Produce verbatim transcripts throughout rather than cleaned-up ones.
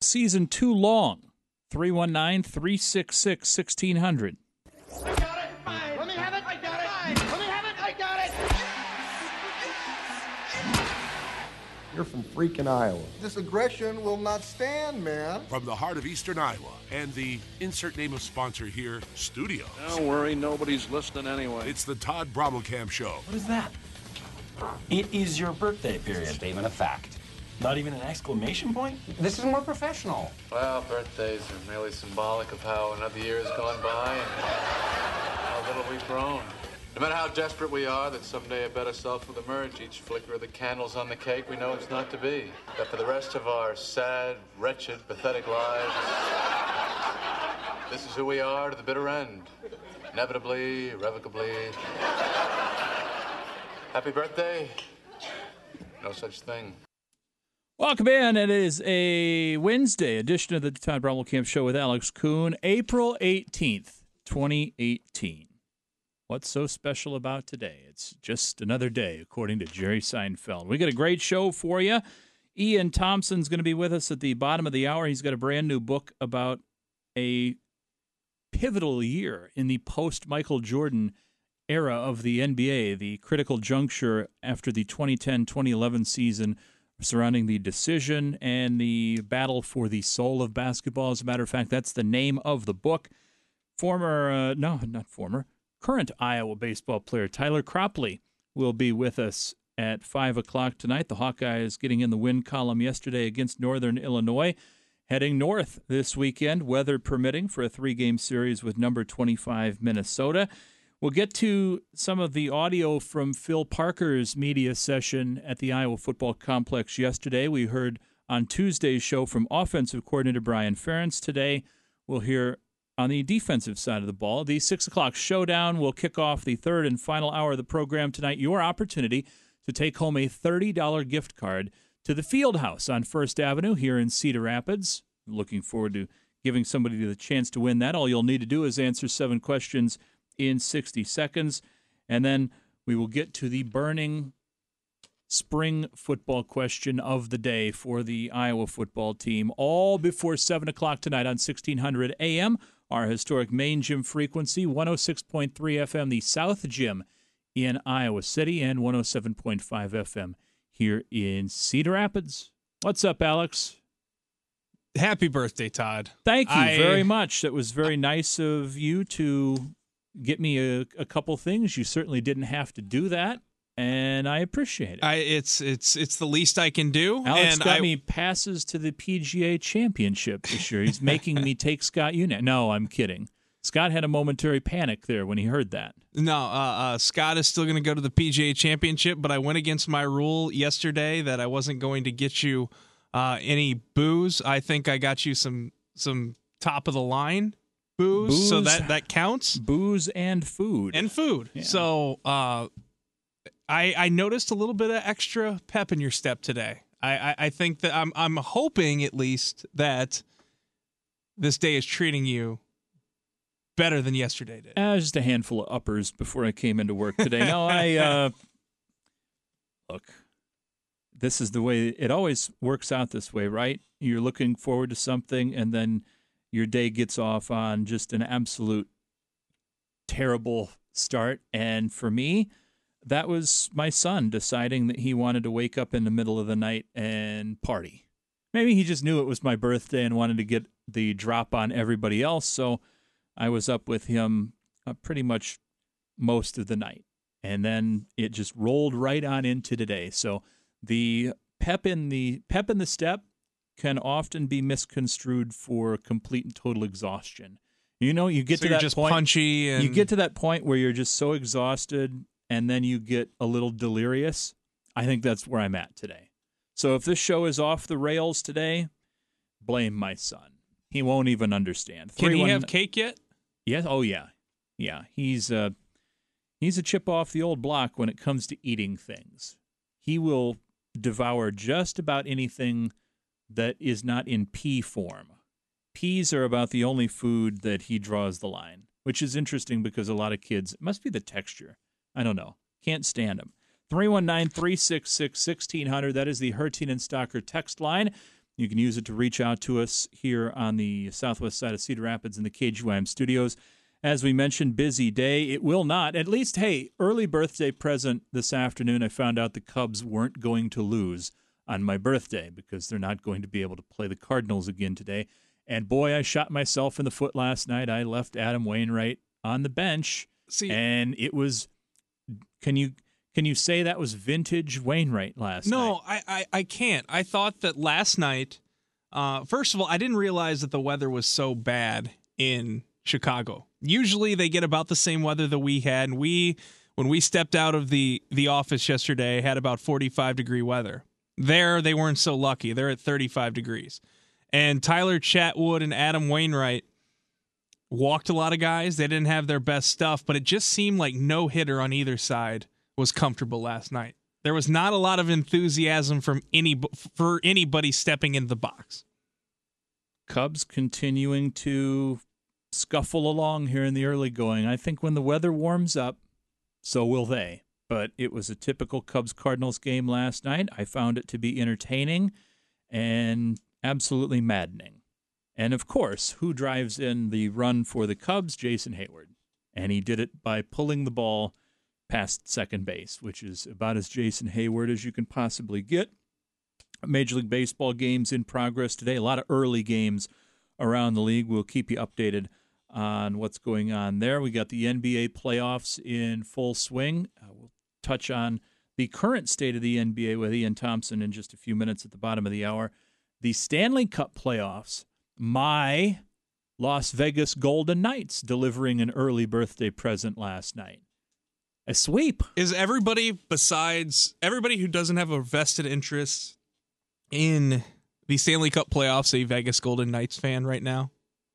season too long? three one nine, three six six, one six zero zero. I got it. Fine. Let me have it. I got it. Fine. Let me have it. I got it. You're from freaking Iowa. This aggression will not stand, man. From the heart of eastern Iowa and the insert name of sponsor here, studio. Don't worry, nobody's listening anyway. It's the Todd Brommelkamp Show. What is that? It is your birthday period. Statement of fact. Not even an exclamation point? This is more professional. Well, birthdays are merely symbolic of how another year has gone by and how little we've grown. No matter how desperate we are that someday a better self will emerge, each flicker of the candles on the cake we know it's not to be. That for the rest of our sad, wretched, pathetic lives, this is who we are to the bitter end. Inevitably, irrevocably. Happy birthday. No such thing. Welcome in. It is a Wednesday edition of the Todd Brommelkamp Show with Alex Kuhn, April eighteenth, twenty eighteen. What's so special about today? It's just another day, according to Jerry Seinfeld. We got a great show for you. Ian Thompson's going to be with us at the bottom of the hour. He's got a brand new book about a pivotal year in the post-Michael Jordan era of the N B A, the critical juncture after the twenty ten twenty eleven season surrounding the decision and the battle for the soul of basketball. As a matter of fact, that's the name of the book. Former, uh, no, not former, current Iowa baseball player Tyler Cropley will be with us at five o'clock tonight. The Hawkeyes getting in the win column yesterday against Northern Illinois, heading north this weekend, weather permitting, for a three-game series with number twenty-five Minnesota. We'll get to some of the audio from Phil Parker's media session at the Iowa Football Complex yesterday. We heard on Tuesday's show from offensive coordinator Brian Ferentz. Today we'll hear on the defensive side of the ball. The six o'clock showdown will kick off the third and final hour of the program tonight. Your opportunity to take home a thirty dollars gift card to the Fieldhouse on First Avenue here in Cedar Rapids. Looking forward to giving somebody the chance to win that. All you'll need to do is answer seven questions in sixty seconds, and then we will get to the burning spring football question of the day for the Iowa football team, all before seven o'clock tonight on sixteen hundred A M, our historic main gym frequency, one oh six point three F M, the South Gym in Iowa City, and one oh seven point five F M here in Cedar Rapids. What's up, Alex? Happy birthday, Todd. Thank you I, very much. That was very nice of you to get me a, a couple things. You certainly didn't have to do that, and I appreciate it. I, it's it's it's the least I can do. Alex and got I, me passes to the P G A Championship this year. He's making me take Scott Unet. No, I'm kidding. Scott had a momentary panic there when he heard that. No, uh, uh, Scott is still going to go to the P G A Championship, but I went against my rule yesterday that I wasn't going to get you uh, any booze. I think I got you some some top of the line booze, booze, so that that counts. Booze and food and food. Yeah. So uh, I I noticed a little bit of extra pep in your step today. I, I, I think that I'm I'm hoping at least that this day is treating you better than yesterday did. Uh, just a handful of uppers before I came into work today. No, I uh, look. This is the way it always works out. This way, right? You're looking forward to something, and then your day gets off on just an absolute terrible start. And for me, that was my son deciding that he wanted to wake up in the middle of the night and party. Maybe he just knew it was my birthday and wanted to get the drop on everybody else. So I was up with him uh, pretty much most of the night. And then it just rolled right on into today. So the pep in the pep in the step can often be misconstrued for complete and total exhaustion. You know, you get so to you're that just point, punchy and you get to that point where you're just so exhausted, and then you get a little delirious. I think that's where I'm at today. So if this show is off the rails today, blame my son. He won't even understand. Can Three, he one, have cake yet? Yes. Oh yeah, yeah. He's uh, he's a chip off the old block when it comes to eating things. He will devour just about anything that is not in pea form. Peas are about the only food that he draws the line, which is interesting because a lot of kids, it must be the texture. I don't know. Can't stand them. three one nine, three six six, one six zero zero. That is the Hertin and Stocker text line. You can use it to reach out to us here on the southwest side of Cedar Rapids in the K G Y M studios. As we mentioned, busy day. It will not. At least, hey, early birthday present this afternoon. I found out the Cubs weren't going to lose on my birthday because they're not going to be able to play the Cardinals again today. And boy, I shot myself in the foot last night. I left Adam Wainwright on the bench. See, and it was, can you can you say that was vintage Wainwright last no, night? No, I, I, I can't. I thought that last night, uh, first of all, I didn't realize that the weather was so bad in Chicago. Usually they get about the same weather that we had, and we, when we stepped out of the, the office yesterday, had about forty-five degree weather. There, they weren't so lucky. They're at thirty-five degrees. And Tyler Chatwood and Adam Wainwright walked a lot of guys. They didn't have their best stuff, but it just seemed like no hitter on either side was comfortable last night. There was not a lot of enthusiasm from any for anybody stepping into the box. Cubs continuing to scuffle along here in the early going. I think when the weather warms up, so will they. But it was a typical Cubs-Cardinals game last night. I found it to be entertaining and absolutely maddening. And, of course, who drives in the run for the Cubs? Jason Hayward. And he did it by pulling the ball past second base, which is about as Jason Hayward as you can possibly get. Major League Baseball games in progress today. A lot of early games around the league. We'll keep you updated on what's going on there. We got the N B A playoffs in full swing. Uh, we'll touch on the current state of the N B A with Ian Thompson in just a few minutes at the bottom of the hour. The Stanley Cup playoffs, my Las Vegas Golden Knights delivering an early birthday present last night. A sweep. Is everybody besides everybody who doesn't have a vested interest in the Stanley Cup playoffs a Vegas Golden Knights fan right now?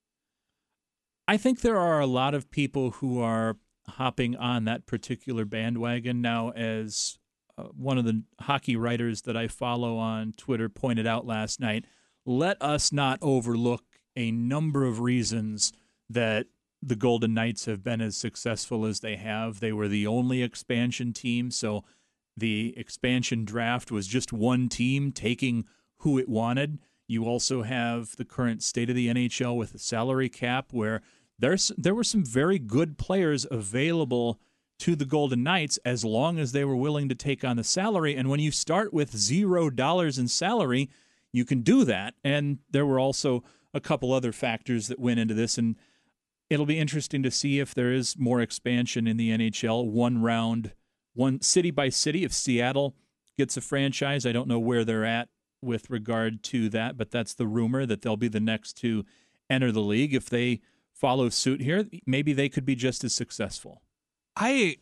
I think there are a lot of people who are hopping on that particular bandwagon now. As uh, one of the hockey writers that I follow on Twitter pointed out last night, let us not overlook a number of reasons that the Golden Knights have been as successful as they have. They were the only expansion team, so the expansion draft was just one team taking who it wanted. You also have the current state of the N H L with the salary cap, where there's there were some very good players available to the Golden Knights as long as they were willing to take on the salary. And when you start with zero dollars in salary, you can do that. And there were also a couple other factors that went into this, and it'll be interesting to see if there is more expansion in the N H L, one round, one city by city. If Seattle gets a franchise, I don't know where they're at with regard to that, but that's the rumor that they'll be the next to enter the league. If they follow suit here, maybe they could be just as successful. I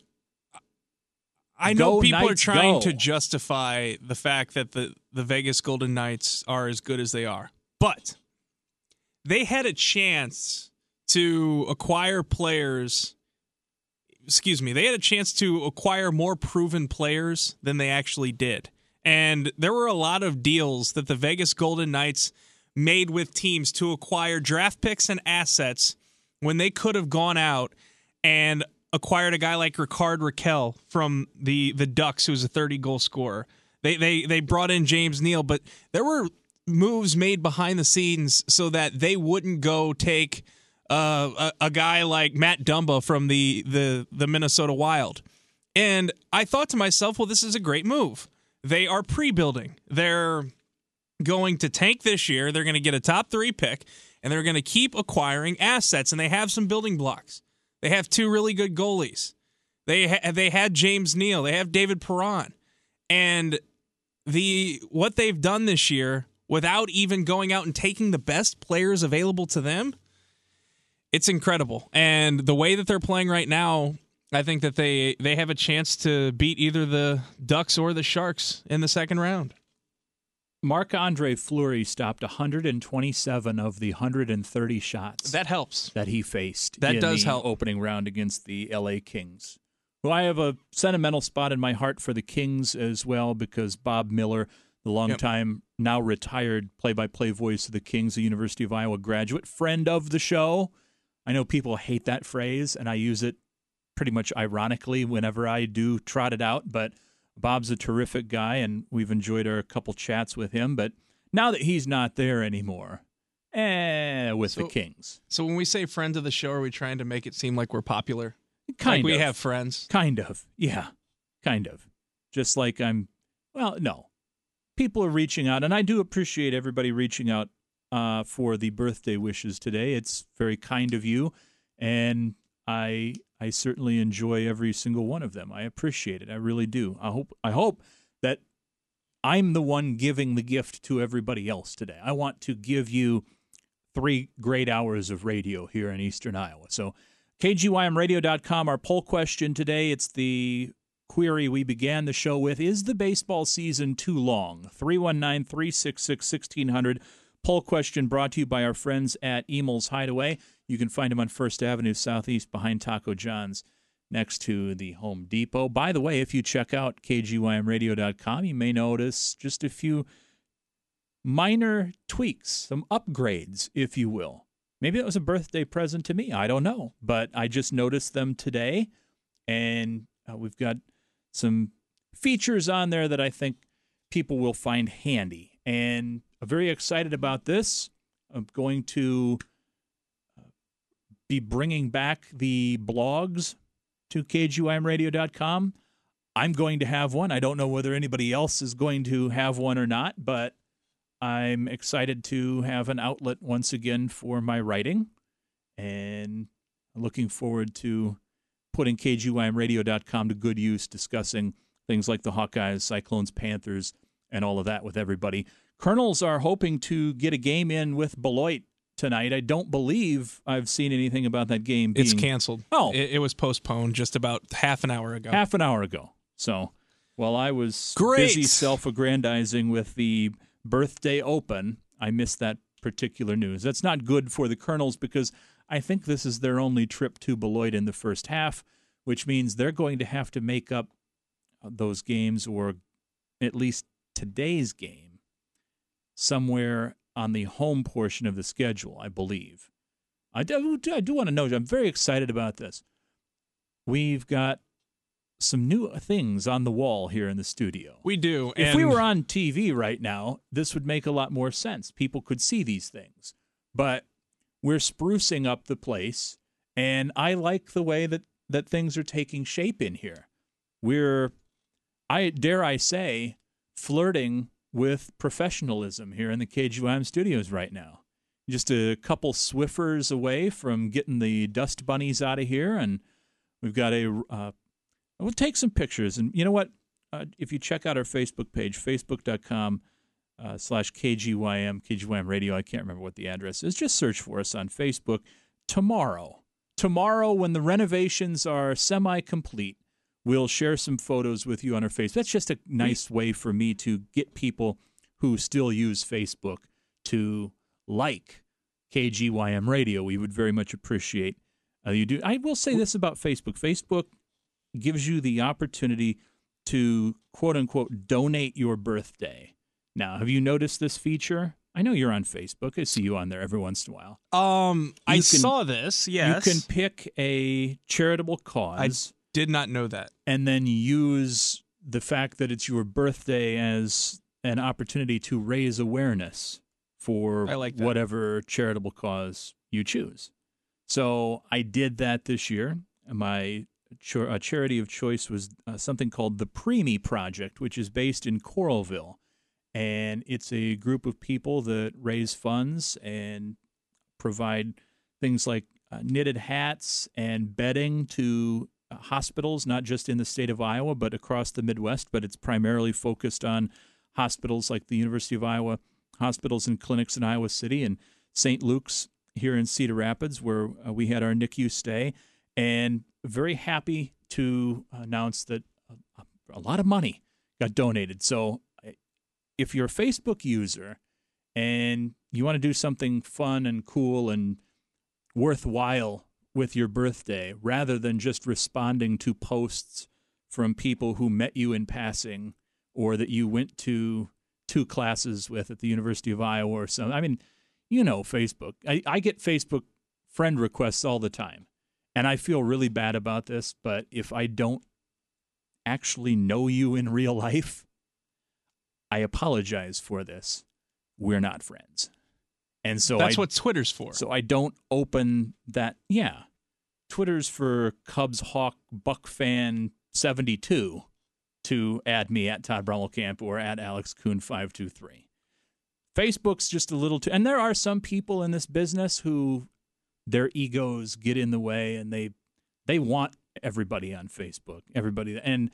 I know Go people Knights, are trying go. to justify the fact that the, the Vegas Golden Knights are as good as they are, but they had a chance to acquire players, excuse me, they had a chance to acquire more proven players than they actually did. And there were a lot of deals that the Vegas Golden Knights made with teams to acquire draft picks and assets when they could have gone out and acquired a guy like Ricard Raquel from the, the Ducks, who's a thirty-goal scorer. They, they, they brought in James Neal, but there were moves made behind the scenes so that they wouldn't go take uh, a, a guy like Matt Dumba from the, the, the Minnesota Wild. And I thought to myself, well, this is a great move. They are pre-building. They're going to tank this year. They're going to get a top three pick, and they're going to keep acquiring assets, and they have some building blocks. They have two really good goalies. They ha- they had James Neal. They have David Perron. And the what they've done this year without even going out and taking the best players available to them, it's incredible. And the way that they're playing right now, I think that they, they have a chance to beat either the Ducks or the Sharks in the second round. Marc-Andre Fleury stopped one hundred twenty-seven of the one hundred thirty shots. That helps. That he faced That in does the help. opening round against the L A Kings, who I have a sentimental spot in my heart for the Kings as well, because Bob Miller, the longtime, yep. now retired play-by-play voice of the Kings, a University of Iowa graduate, friend of the show. I know people hate that phrase, and I use it pretty much ironically whenever I do trot it out, but Bob's a terrific guy, and we've enjoyed our couple chats with him. But now that he's not there anymore, eh, with So- the Kings. So when we say friends of the show, are we trying to make it seem like we're popular? Kind like we of. have friends? Kind of. Yeah. Kind of. Just like I'm, well, no. People are reaching out, and I do appreciate everybody reaching out uh, for the birthday wishes today. It's very kind of you, and I I certainly enjoy every single one of them. I appreciate it. I really do. I hope I hope that I'm the one giving the gift to everybody else today. I want to give you three great hours of radio here in Eastern Iowa. So K G Y M radio dot com, our poll question today, it's the query we began the show with. Is the baseball season too long? three one nine, three six six, one six zero zero. Poll question brought to you by our friends at Emel's Hideaway. You can find them on First Avenue Southeast behind Taco John's next to the Home Depot. By the way, if you check out K G Y M radio dot com, you may notice just a few minor tweaks, some upgrades, if you will. Maybe it was a birthday present to me. I don't know. But I just noticed them today, and uh, we've got some features on there that I think people will find handy. And I'm very excited about this. I'm going to be bringing back the blogs to K G Y M radio dot com. I'm going to have one. I don't know whether anybody else is going to have one or not, but I'm excited to have an outlet once again for my writing, and looking forward to putting K G Y M radio dot com to good use, discussing things like the Hawkeyes, Cyclones, Panthers, and all of that with everybody. Colonels are hoping to get a game in with Beloit tonight. I don't believe I've seen anything about that game being... It's canceled. Oh. It, it was postponed just about half an hour ago. Half an hour ago. So while I was Great. busy self-aggrandizing with the birthday open, I missed that particular news. That's not good for the Colonels because I think this is their only trip to Beloit in the first half, which means they're going to have to make up those games, or at least today's game, somewhere on the home portion of the schedule, I believe. I do, I do want to know, I'm very excited about this. We've got some new things on the wall here in the studio. We do. If and we were on T V right now, this would make a lot more sense. People could see these things. But we're sprucing up the place, and I like the way that, that things are taking shape in here. We're, I dare I say, flirting with professionalism here in the K G Y M studios right now. Just a couple Swiffers away from getting the dust bunnies out of here, and we've got a... Uh, we'll take some pictures, and you know what? Uh, if you check out our Facebook page, facebook dot com uh, slash K G Y M, K G Y M Radio, I can't remember what the address is. Just search for us on Facebook. Tomorrow, tomorrow when the renovations are semi-complete, we'll share some photos with you on our Facebook. That's just a nice way for me to get people who still use Facebook to like K G Y M Radio. We would very much appreciate uh, you do. I will say this about Facebook. Facebook gives you the opportunity to, quote-unquote, donate your birthday. Now, have you noticed this feature? I know you're on Facebook. I see you on there every once in a while. Um, I You can- saw this, yes. You can pick a charitable I cause did not know that. and then use the fact that it's your birthday as an opportunity to raise awareness for I like that. whatever charitable cause you choose. So I did that this year. My ch- uh, charity of choice was uh, something called the Preemie Project, which is based in Coralville. And it's a group of people that raise funds and provide things like uh, knitted hats and bedding to uh, hospitals, not just in the state of Iowa, but across the Midwest. But it's primarily focused on hospitals like the University of Iowa, hospitals and clinics in Iowa City, and Saint Luke's here in Cedar Rapids, where uh, we had our N I C U stay. And very happy to announce that a, a lot of money got donated. So if you're a Facebook user and you want to do something fun and cool and worthwhile with your birthday, rather than just responding to posts from people who met you in passing or that you went to two classes with at the University of Iowa or something. I mean, you know Facebook. I, I get Facebook friend requests all the time, and I feel really bad about this, but if I don't actually know you in real life, I apologize for this. we're not friends. And so That's I, what Twitter's for. So I don't open that. Yeah. Twitter's for Cubs Hawk Buck fan seventy-two to add me at Todd Brommelkamp or at Alex Kuhn five two three. Facebook's just a little too, and there are some people in this business who their egos get in the way and they they want everybody on Facebook, everybody. And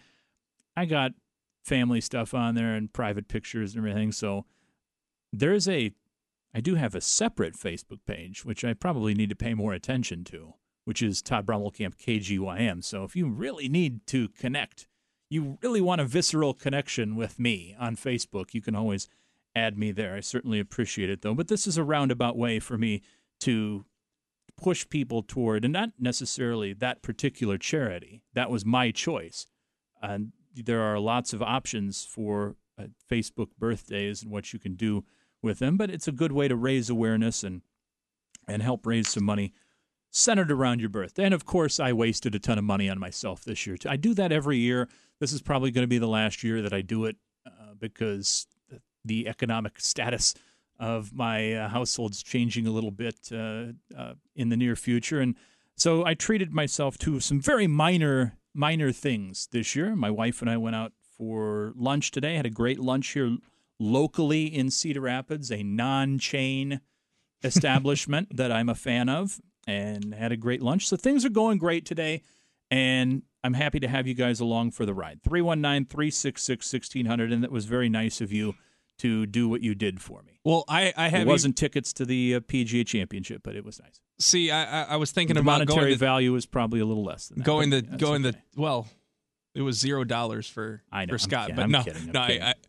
I got family stuff on there and private pictures and everything. So there's a, I do have a separate Facebook page, which I probably need to pay more attention to, which is Todd Brommelkamp K G Y M. So if you really need to connect, you really want a visceral connection with me on Facebook, you can always add me there. I certainly appreciate it, though. But this is a roundabout way for me to push people toward, and not necessarily that particular charity. That was my choice. And there are lots of options for uh, Facebook birthdays and what you can do with them, but it's a good way to raise awareness and and help raise some money centered around your birthday. And, of course, I wasted a ton of money on myself this year. I do that every year. This is probably going to be the last year that I do it uh, because the economic status of my uh, household's changing a little bit uh, uh, in the near future. And so I treated myself to some very minor, minor things this year. My wife and I went out for lunch today, had a great lunch here locally in Cedar Rapids, a non-chain establishment that I'm a fan of, and had a great lunch. So things are going great today, and I'm happy to have you guys along for the ride. three one nine, three six six, one six zero zero, and that was very nice of you to do what you did for me. Well, I, I have. It wasn't tickets to the uh, P G A Championship, but it was nice. See, I, I, I was thinking the about monetary going to, value is probably a little less than that. Going the that's going okay. the well, it was zero dollars for I know, for Scott, I'm kidding, but I'm no, kidding, I'm no, kidding. I, I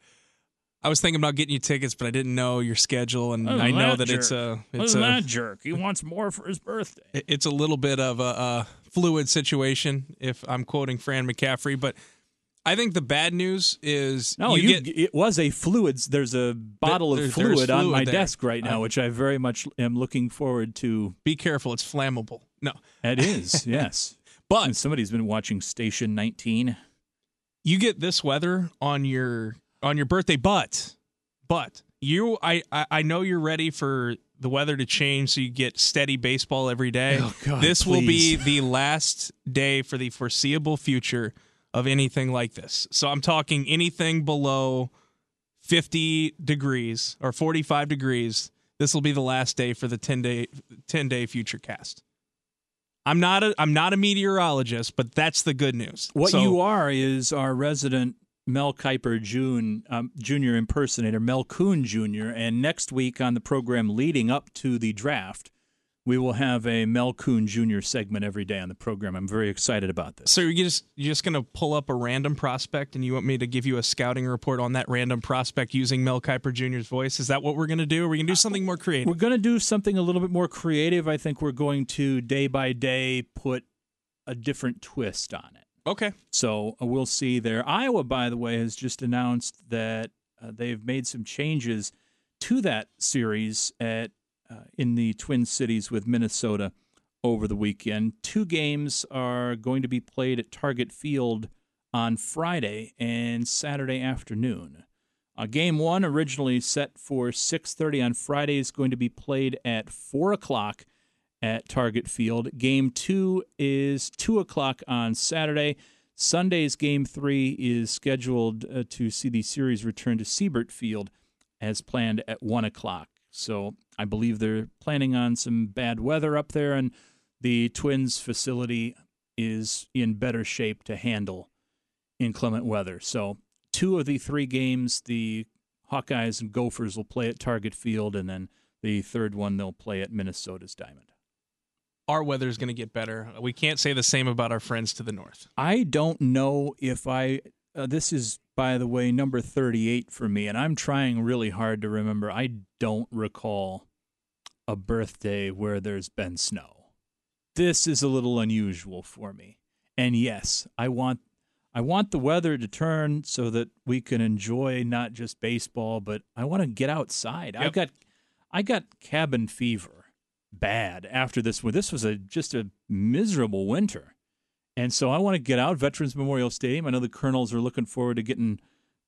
I was thinking about getting you tickets, but I didn't know your schedule, and Oh, I know that jerk. it's a it's Listen a to that jerk. He wants more for his birthday. it's a little bit of a, a fluid situation, if I'm quoting Fran McCaffrey. But I think the bad news is No, you, you, get it was a fluids. There's a bottle There- of there's fluid on fluid my there. desk right now, I- which I very much am looking forward to. be careful, it's flammable. No, It is, yes. but And somebody's been watching Station nineteen. you get this weather on your on your birthday, but but you I, I I know you're ready for the weather to change so you get steady baseball every day. Oh, God, this will be please. the last day for the foreseeable future of anything like this. So I'm talking anything below fifty degrees or forty-five degrees. This will be the last day for the ten day ten day future cast. I'm not a I'm not a meteorologist, but that's the good news. What So- you are is our resident Mel Kiper June, um, Junior impersonator, Mel Kuhn Junior And next week on the program leading up to the draft, we will have a Mel Kuhn Junior segment every day on the program. I'm very excited about this. So you're just you're just gonna pull up a random prospect, and you want me to give you a scouting report on that random prospect using Mel Kiper Junior's voice? Is that what we're gonna do? Or are we gonna do something more creative? We're going to do something a little bit more creative. I think we're going to day by day put a different twist on it. Okay. So uh, we'll see there. Iowa, by the way, has just announced that uh, they've made some changes to that series at uh, in the Twin Cities with Minnesota over the weekend. Two games are going to be played at Target Field on Friday and Saturday afternoon. Uh, game one, originally set for six thirty on Friday, is going to be played at four o'clock at Target Field. Game two is two o'clock on Saturday. Sunday's game three is scheduled uh, to see the series return to Siebert Field as planned at one o'clock. So I believe they're planning on some bad weather up there, and the Twins facility is in better shape to handle inclement weather. So two of the three games, the Hawkeyes and Gophers will play at Target Field, and then the third one they'll play at Minnesota's Diamond. Our weather is gonna get better. We can't say the same about our friends to the north. I don't know if I uh, – this is, by the way, number thirty-eight for me, and I'm trying really hard to remember. I don't recall a birthday where there's been snow. This is a little unusual for me. And, yes, I want I want the weather to turn so that we can enjoy not just baseball, but I want to get outside. Yep. I've got I got cabin fever bad after this. This was a just a miserable winter. And so I want to get out. Veterans Memorial Stadium. I know the Colonels are looking forward to getting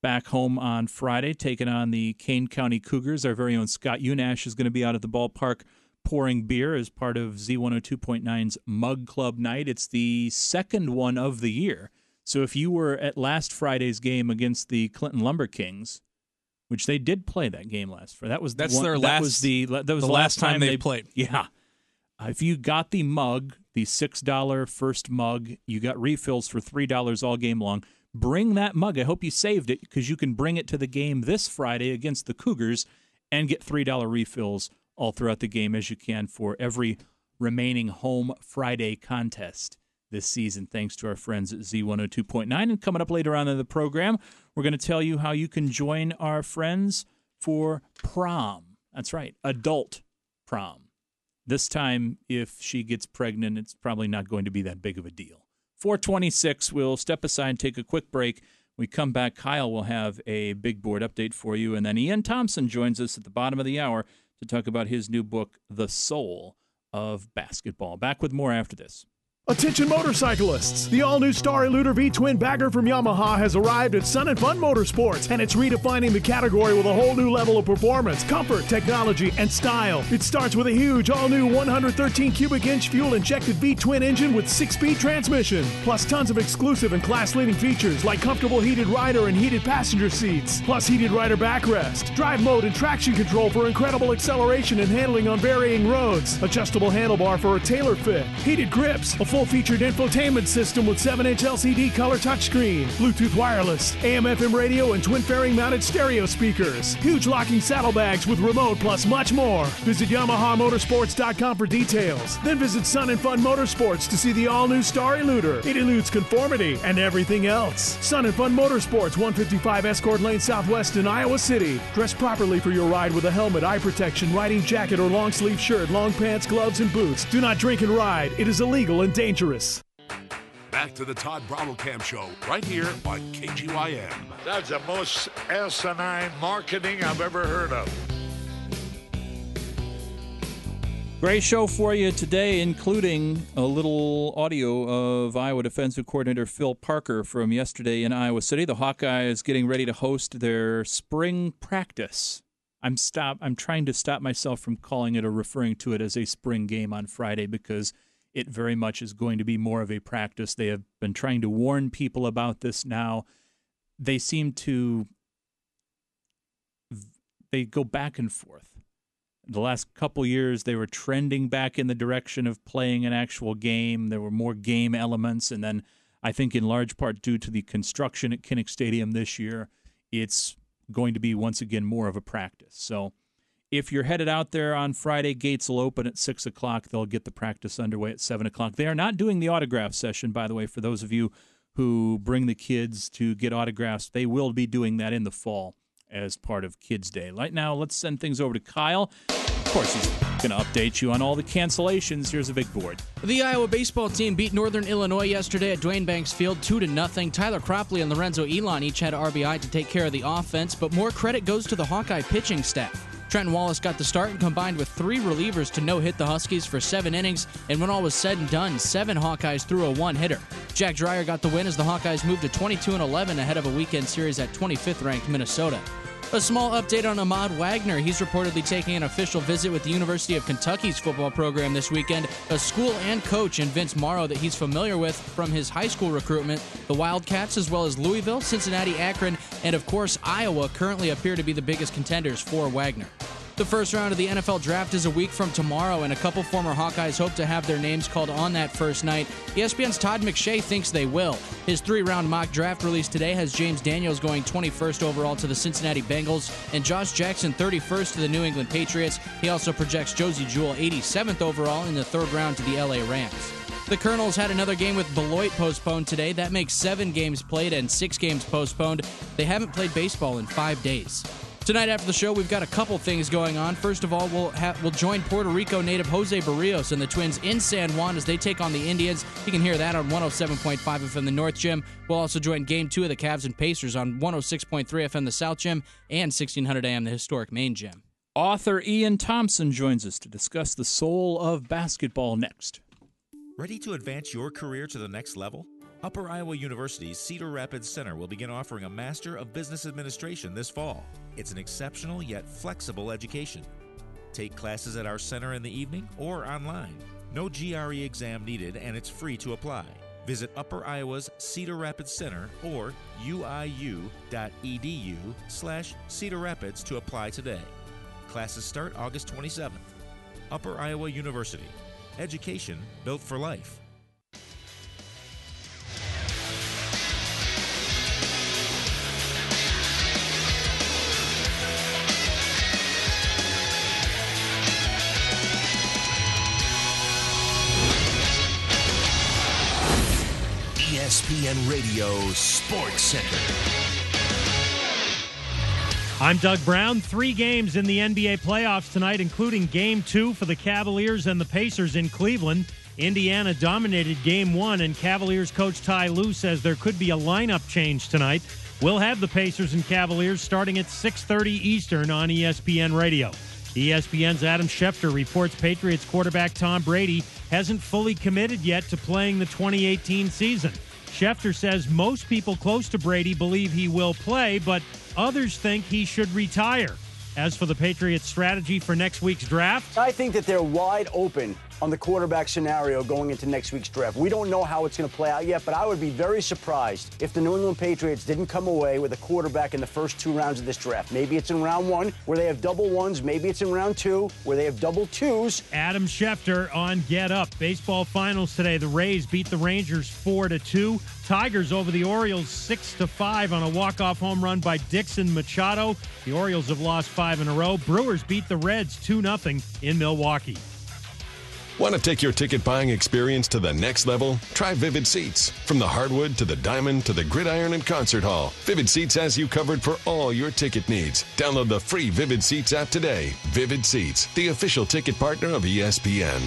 back home on Friday, taking on the Kane County Cougars. Our very own Scott Unash is going to be out at the ballpark pouring beer as part of Z one oh two point nine's Mug Club Night. It's the second one of the year. So if you were at last Friday's game against the Clinton Lumber Kings, which they did play that game last Friday. That was That's one, their that last. Was the that was the the last time, time they, they played. Yeah. Uh, if you got the mug, the six dollar first mug, you got refills for three dollars all game long. Bring that mug. I hope you saved it because you can bring it to the game this Friday against the Cougars and get three dollar refills all throughout the game as you can for every remaining home Friday contest this season, thanks to our friends at Z one oh two point nine. And coming up later on in the program, we're going to tell you how you can join our friends for prom. That's right, adult prom. This time, if she gets pregnant, it's probably not going to be that big of a deal. four twenty-six, we'll step aside and take a quick break. When we come back, Kyle will have a big board update for you. And then Ian Thompson joins us at the bottom of the hour to talk about his new book, The Soul of Basketball. Back with more after this. Attention motorcyclists! The all-new Star Eluder V-Twin Bagger from Yamaha has arrived at Sun and Fun Motorsports, and it's redefining the category with a whole new level of performance, comfort, technology, and style. It starts with a huge all-new one hundred thirteen cubic inch fuel-injected V-Twin engine with six-speed transmission, plus tons of exclusive and class-leading features like comfortable heated rider and heated passenger seats, plus heated rider backrest, drive mode and traction control for incredible acceleration and handling on varying roads, adjustable handlebar for a tailor fit, heated grips, a full-featured infotainment system with seven inch L C D color touchscreen, Bluetooth wireless, A M F M radio, and twin fairing mounted stereo speakers, huge locking saddlebags with remote, plus much more. Visit Yamaha Motorsports dot com for details. Then visit Sun and Fun Motorsports to see the all-new Star Eluder. It eludes conformity and everything else. Sun and Fun Motorsports, one fifty-five Escort Lane Southwest in Iowa City. Dress properly for your ride with a helmet, eye protection, riding jacket, or long-sleeve shirt, long pants, gloves, and boots. Do not drink and ride. It is illegal and dangerous. Dangerous. Back to the Todd Brommelkamp Show, right here on K G Y M. That's the most asinine marketing I've ever heard of. Great show for you today, including a little audio of Iowa defensive coordinator Phil Parker from yesterday in Iowa City. The Hawkeyes getting ready to host their spring practice. I'm stop. I'm trying to stop myself from calling it or referring to it as a spring game on Friday because it very much is going to be more of a practice. They have been trying to warn people about this now. They seem to, they go back and forth. The last couple years, they were trending back in the direction of playing an actual game. There were more game elements. And then I think in large part due to the construction at Kinnick Stadium this year, it's going to be once again more of a practice. So if you're headed out there on Friday, gates will open at six o'clock. They'll get the practice underway at seven o'clock. They are not doing the autograph session, by the way, for those of you who bring the kids to get autographs. They will be doing that in the fall as part of Kids Day. Right now, let's send things over to Kyle. Of course, he's going to update you on all the cancellations. Here's a big board. The Iowa baseball team beat Northern Illinois yesterday at Dwayne Banks Field two to nothing. Tyler Cropley and Lorenzo Elon each had R B I to take care of the offense, but more credit goes to the Hawkeye pitching staff. Trenton Wallace got the start and combined with three relievers to no-hit the Huskies for seven innings, and when all was said and done, seven Hawkeyes threw a one-hitter. Jack Dreyer got the win as the Hawkeyes moved to twenty-two and eleven ahead of a weekend series at twenty-fifth ranked Minnesota. A small update on Ahmad Wagner. He's reportedly taking an official visit with the University of Kentucky's football program this weekend. A school and coach in Vince Morrow that he's familiar with from his high school recruitment. The Wildcats, as well as Louisville, Cincinnati, Akron, and of course Iowa currently appear to be the biggest contenders for Wagner. The first round of the N F L Draft is a week from tomorrow, and a couple former Hawkeyes hope to have their names called on that first night. E S P N's Todd McShay thinks they will. His three-round mock draft released today has James Daniels going twenty-first overall to the Cincinnati Bengals and Josh Jackson thirty-first to the New England Patriots. He also projects Josie Jewell eighty-seventh overall in the third round to the L A Rams. The Colonels had another game with Beloit postponed today. That makes seven games played and six games postponed. They haven't played baseball in five days. Tonight after the show, we've got a couple things going on. First of all, we'll ha- we'll join Puerto Rico native Jose Barrios and the Twins in San Juan as they take on the Indians. You can hear that on one oh seven point five F M the North Gym. We'll also join Game two of the Cavs and Pacers on one oh six point three F M the South Gym and sixteen hundred A M the historic Main Gym. Author Ian Thompson joins us to discuss the soul of basketball next. Ready to advance your career to the next level? Upper Iowa University's Cedar Rapids Center will begin offering a Master of Business Administration this fall. It's an exceptional yet flexible education. Take classes at our center in the evening or online. No G R E exam needed, and it's free to apply. Visit Upper Iowa's Cedar Rapids Center or U I U dot E D U slash Cedar Rapids to apply today. Classes start August twenty-seventh. Upper Iowa University. Education built for life. E S P N Radio Sports Center. I'm Doug Brown. Three games in the N B A playoffs tonight, including Game two for the Cavaliers and the Pacers in Cleveland. Indiana dominated Game one, and Cavaliers coach Ty Lue says there could be a lineup change tonight. We'll have the Pacers and Cavaliers starting at six thirty Eastern on E S P N Radio. E S P N's Adam Schefter reports Patriots quarterback Tom Brady hasn't fully committed yet to playing the twenty eighteen season. Schefter says most people close to Brady believe he will play, but others think he should retire. As for the Patriots' strategy for next week's draft, I think that they're wide open on the quarterback scenario going into next week's draft. We don't know how it's going to play out yet, but I would be very surprised if the New England Patriots didn't come away with a quarterback in the first two rounds of this draft. Maybe it's in round one where they have double ones. Maybe it's in round two where they have double twos. Adam Schefter on Get Up. Baseball finals today. The Rays beat the Rangers four to two. Tigers over the Orioles six to five on a walk-off home run by Dixon Machado. The Orioles have lost five in a row. Brewers beat the Reds two nothing in Milwaukee. Want to take your ticket buying experience to the next level? Try Vivid Seats. From the hardwood to the diamond to the gridiron and concert hall, Vivid Seats has you covered for all your ticket needs. Download the free Vivid Seats app today. Vivid Seats, the official ticket partner of E S P N.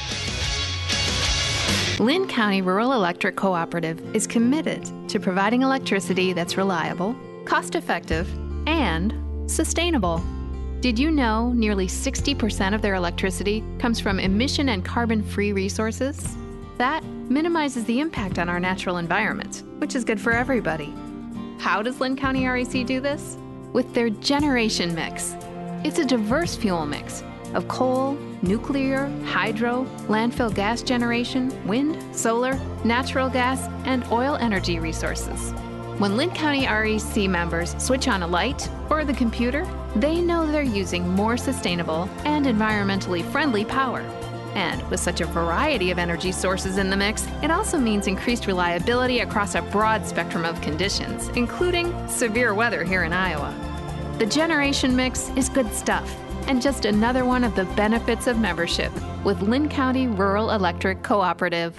Lynn County Rural Electric Cooperative is committed to providing electricity that's reliable, cost-effective, and sustainable. Did you know nearly sixty percent of their electricity comes from emission and carbon-free resources? That minimizes the impact on our natural environment, which is good for everybody. How does Lynn County R E C do this? With their generation mix. It's a diverse fuel mix of coal, nuclear, hydro, landfill gas generation, wind, solar, natural gas, and oil energy resources. When Lynn County R E C members switch on a light or the computer, they know they're using more sustainable and environmentally friendly power. And with such a variety of energy sources in the mix, it also means increased reliability across a broad spectrum of conditions, including severe weather here in Iowa. The generation mix is good stuff, and just another one of the benefits of membership with Lynn County Rural Electric Cooperative.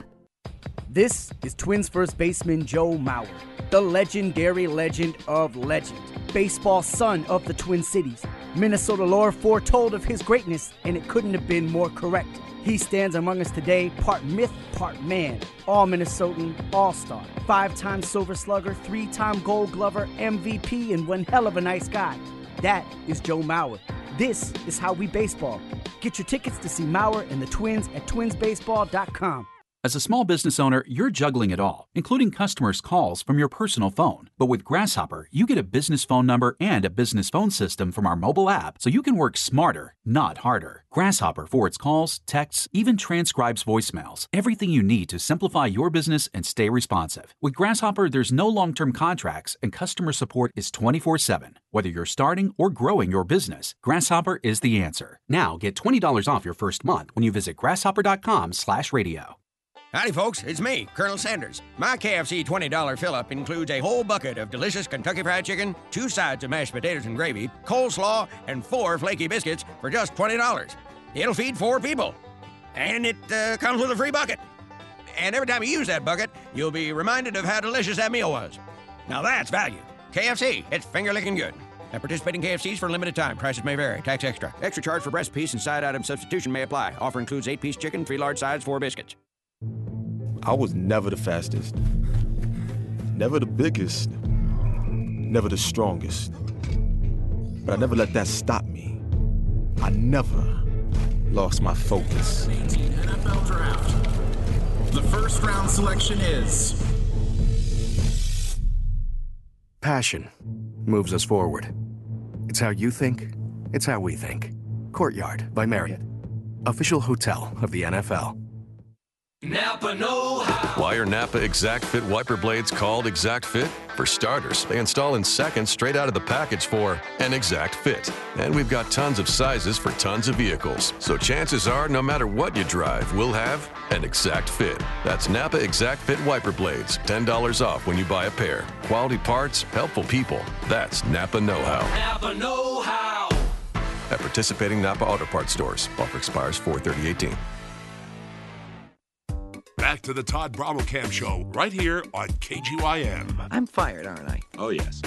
This is Twins first baseman Joe Mauer, the legendary legend of legend, baseball son of the Twin Cities. Minnesota lore foretold of his greatness, and it couldn't have been more correct. He stands among us today, part myth, part man, all Minnesotan, all-star, five-time Silver Slugger, three-time Gold Glover, M V P, and one hell of a nice guy. That is Joe Mauer. This is how we baseball. Get your tickets to see Mauer and the Twins at twins baseball dot com. As a small business owner, you're juggling it all, including customers' calls from your personal phone. But with Grasshopper, you get a business phone number and a business phone system from our mobile app, so you can work smarter, not harder. Grasshopper forwards calls, texts, even transcribes voicemails. Everything you need to simplify your business and stay responsive. With Grasshopper, there's no long-term contracts, and customer support is twenty-four seven. Whether you're starting or growing your business, Grasshopper is the answer. Now get twenty dollars off your first month when you visit grasshopper dot com slash radio. Howdy, folks. It's me, Colonel Sanders. My K F C twenty dollar fill-up includes a whole bucket of delicious Kentucky Fried Chicken, two sides of mashed potatoes and gravy, coleslaw, and four flaky biscuits for just twenty dollars. It'll feed four people. And it uh, comes with a free bucket. And every time you use that bucket, you'll be reminded of how delicious that meal was. Now that's value. K F C, it's finger-licking good. At participating K F Cs for a limited time. Prices may vary. Tax extra. Extra charge for breast piece and side item substitution may apply. Offer includes eight-piece chicken, three large sides, four biscuits. I was never the fastest, never the biggest, never the strongest. But I never let that stop me. I never lost my focus. eighteen N F L Draft. The first round selection is Passion moves us forward. It's how you think. It's how we think. Courtyard by Marriott. Official hotel of the N F L. Napa know-how. Why are Napa Exact Fit wiper blades called Exact Fit? For starters, they install in seconds straight out of the package for an exact fit. And we've got tons of sizes for tons of vehicles. So chances are, no matter what you drive, we'll have an exact fit. That's Napa Exact Fit wiper blades. ten dollars off when you buy a pair. Quality parts, helpful people. That's Napa know-how. Napa know-how. At participating Napa Auto Parts stores. Offer expires four thirty eighteen. Back to the Todd Brommelkamp Show, right here on K G Y M. I'm fired, aren't I? Oh, yes.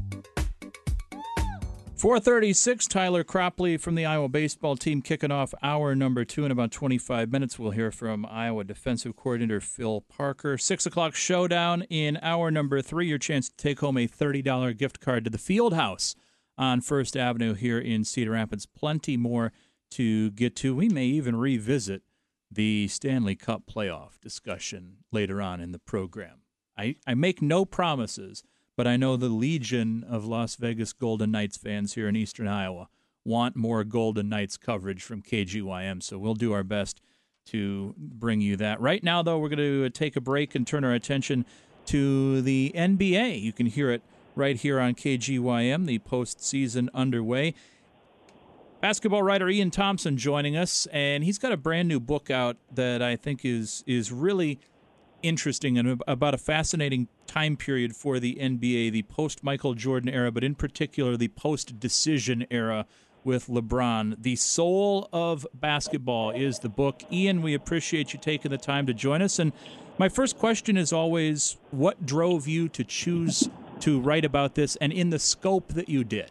four thirty-six, Tyler Cropley from the Iowa baseball team kicking off hour number two in about twenty-five minutes. We'll hear from Iowa defensive coordinator Phil Parker. six o'clock showdown in hour number three, your chance to take home a thirty dollars gift card to the Field House on First Avenue here in Cedar Rapids. Plenty more to get to. We may even revisit the Stanley Cup playoff discussion later on in the program. I, I make no promises, but I know the legion of Las Vegas Golden Knights fans here in eastern Iowa want more Golden Knights coverage from K G Y M, so we'll do our best to bring you that. Right now, though, we're going to take a break and turn our attention to the N B A. You can hear it right here on K G Y M, the postseason underway. Basketball writer Ian Thompson joining us, and he's got a brand new book out that I think is is really interesting and about a fascinating time period for the N B A, the post-Michael Jordan era, but in particular the post-decision era with LeBron. The Soul of Basketball is the book. Ian, we appreciate you taking the time to join us. And my first question is always, what drove you to choose to write about this and in the scope that you did?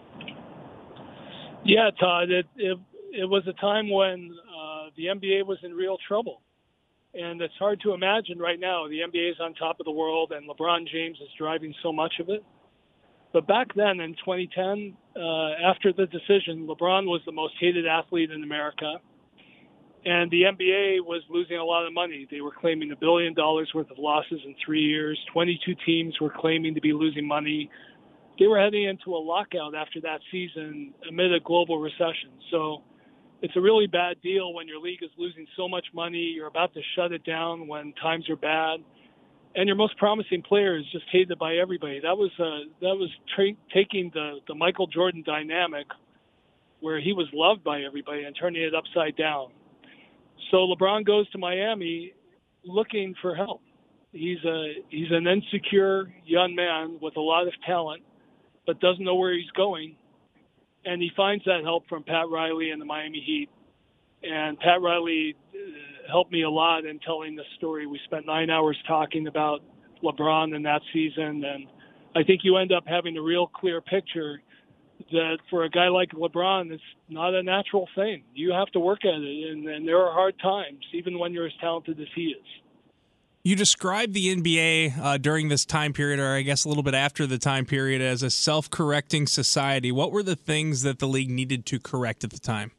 Yeah, Todd, it, it it was a time when uh, the N B A was in real trouble. And it's hard to imagine right now. The N B A is on top of the world, and LeBron James is driving so much of it. But back then in twenty ten, uh, after the decision, LeBron was the most hated athlete in America. And the N B A was losing a lot of money. They were claiming a billion dollars worth of losses in three years. twenty-two teams were claiming to be losing money. They were heading into a lockout after that season amid a global recession. So it's a really bad deal when your league is losing so much money. You're about to shut it down when times are bad, and your most promising player is just hated by everybody. That was uh, that was tra- taking the, the Michael Jordan dynamic, where he was loved by everybody, and turning it upside down. So LeBron goes to Miami looking for help. He's a he's an insecure young man with a lot of talent, but doesn't know where he's going. And he finds that help from Pat Riley and the Miami Heat. And Pat Riley helped me a lot in telling the story. We spent nine hours talking about LeBron in that season. And I think you end up having a real clear picture that for a guy like LeBron, it's not a natural thing. You have to work at it. And, and there are hard times, even when you're as talented as he is. You described the N B A uh, during this time period, or I guess a little bit after the time period, as a self-correcting society. What were the things that the league needed to correct at the time?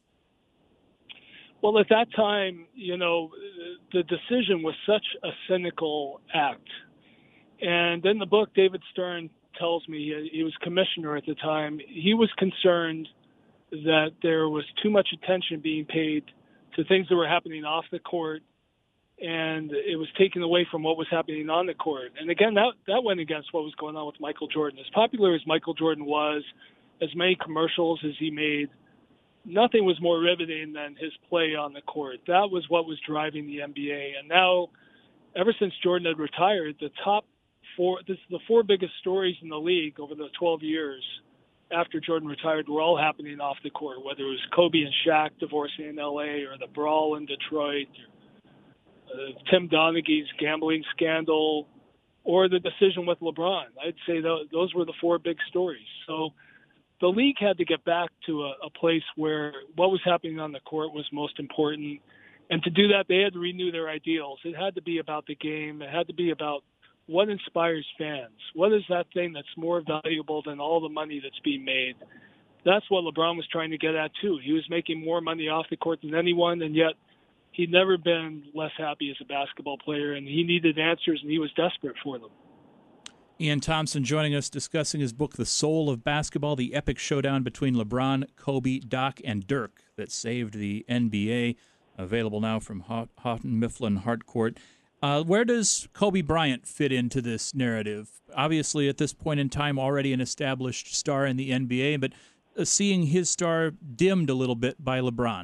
Well, at that time, you know, the decision was such a cynical act. And in the book, David Stern tells me, he was commissioner at the time, he was concerned that there was too much attention being paid to things that were happening off the court, and it was taken away from what was happening on the court. And again, that that went against what was going on with Michael Jordan. As popular as Michael Jordan was, as many commercials as he made, nothing was more riveting than his play on the court. That was what was driving the N B A. And now, ever since Jordan had retired, the top four, this, the four biggest stories in the league over the twelve years after Jordan retired were all happening off the court, whether it was Kobe and Shaq divorcing in L A, or the brawl in Detroit, Uh, Tim Donaghy's gambling scandal, or the decision with LeBron. I'd say th- those were the four big stories. So the league had to get back to a, a place where what was happening on the court was most important. And to do that, they had to renew their ideals. It had to be about the game. It had to be about what inspires fans. What is that thing that's more valuable than all the money that's being made? That's what LeBron was trying to get at, too. He was making more money off the court than anyone, and yet he'd never been less happy as a basketball player, and he needed answers, and he was desperate for them. Ian Thompson joining us discussing his book, The Soul of Basketball, the epic showdown between LeBron, Kobe, Doc, and Dirk that saved the N B A, available now from Houghton Mifflin Harcourt. Uh, where does Kobe Bryant fit into this narrative? Obviously, at this point in time, already an established star in the N B A, but uh, seeing his star dimmed a little bit by LeBron.